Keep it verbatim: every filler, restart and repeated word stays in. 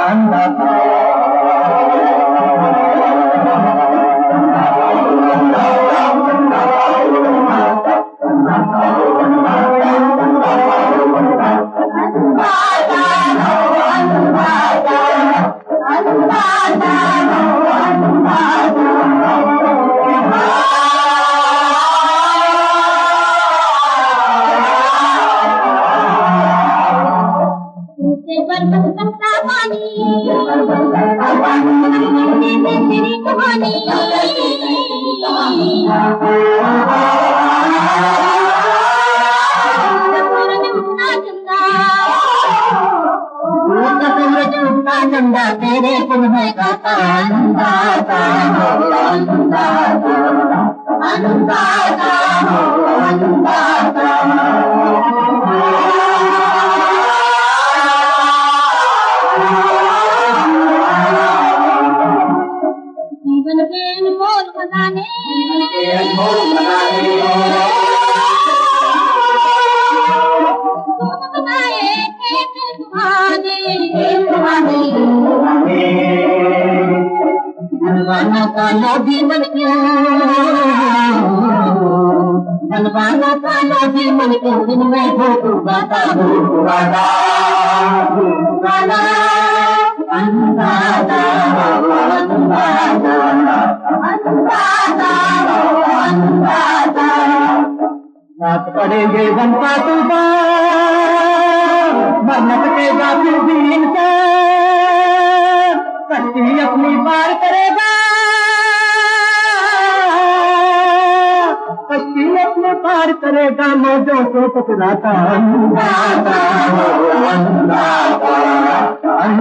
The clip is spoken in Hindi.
अन्नदाता चंदा तेरे तुम्हें गाता अन्नदाता हो अन्नदाता अन्नदाता हो अन्नदाता जीवन के अनमोल खजाने अनमोल खजाने बनवाना काला जीवन क्यों बनवाना काला जीवन क्यों जिनमें हो तू गाता हो गाता हो गाता अन्नदाता हो अन्नदाता अन्नदाता हो अन्नदाता रात पड़ेगे बनता तूफान मरना कटेगा फिर भी इंसान कश्ती अपनी पार करेगा कश्ती अपने पार करेगा मौजों से टकराता अन्नदाता हो अन्नदाता